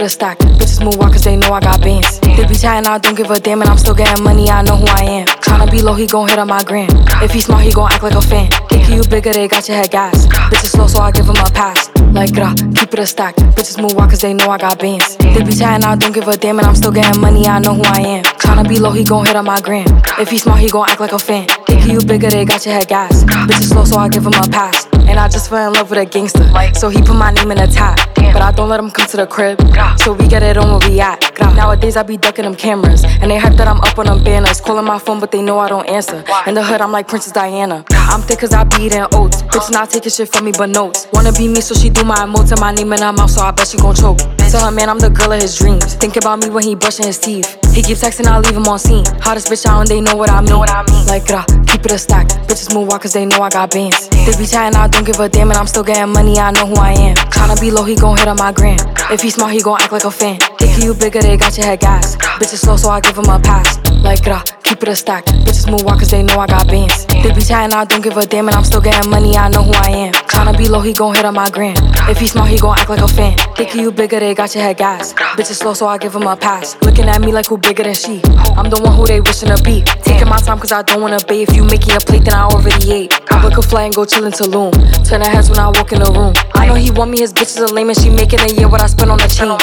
it a stack. Bitches move out cause they know I got bands. They be chatting, I don't give a damn, and I'm still getting money, I know who I am. Tryna be low, he gon' hit on my gram. If he smart, he gon' act like a fan. Thinking you bigger, they got your head gas. Bitches slow, so I give him a pass. Like, keep it a stack. Bitches move out cause they know I got bands. They be chatting, I don't give a damn, and I'm still getting money, I know who I am. Tryna be low, he gon' hit on my gram. If he smart, he gon' act like a fan. Thinking you bigger, they got your head gas. Bitches slow, so I give him a pass. And I just fell in love with a gangster, so he put my name in the top. But I don't let him come to the crib, so we get it on where we at. Nowadays I be ducking them cameras, and they hype that I'm up on them banners. Calling my phone, but they know I don't answer. In the hood, I'm like Princess Diana. I'm thick cause I be eating oats. Bitch not taking shit from me but notes. Wanna be me, so she do my emotes and my name in her mouth, so I bet she gon' choke. Tell her man I'm the girl of his dreams. Think about me when he brushing his teeth. He keeps texting, I leave him on scene. Hottest bitch out and they know what I mean. Like, keep it a stack. Bitches move out cause they know I got bands. They be chatting, I don't give a damn, and I'm still getting money, I know who I am. Tryna be low, he gon' hit on my gram. If he smart, he gon' act like a fan. Thinking you bigger, they got your head gas. Bitches slow, so I give him a pass. Like, keep it a stack. Bitches move out cause they know I got bands. They be chatting, I don't give a damn, and I'm still getting money, I know who I am. Tryna be low, he gon' hit on my gram. If he smart, he gon' act like a fan. Thinking you bigger, they got your head gas. Bitches slow, so I give him a pass. Looking at me like who bigger than she. I'm the one who they wishing to be. Taking my time cause I don't wanna bait. If you making a plate, then I already ate. I book a flight and go chill in Tulum. Turn her heads when I walk in the room. I know he want me, his bitches are lame, and she making a year what I spend on the chain.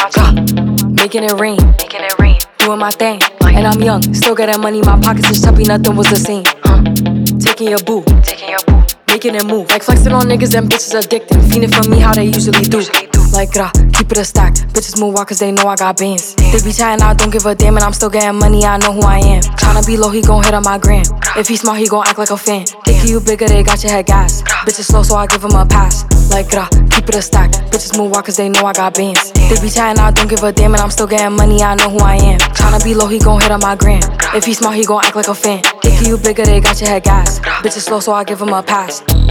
Making it rain, doing my thing. And I'm young, still getting money, my pockets is chubby, nothing was the same. Taking your boo, making it move. Like flexing on niggas and bitches addicted. Fiending for me how they usually do. Like, keep it a stack. Bitches move out cause they know I got bands. They be chatting, I don't give a damn, and I'm still getting money, I know who I am. Tryna be low, he gon' hit on my gram. If he smart, he gon' act like a fan. Thinking you bigger, they got your head gas. Bitches slow, so I give him a pass. Like, keep it a stack. Bitches move out cause they know I got bands. They be chatting, I don't give a damn, and I'm still getting money, I know who I am. Tryna be low, he gon' hit on my gram. If he smart, he gon' act like a fan. Thinking you bigger, they got your head gas. Bitches slow, so I give him a pass.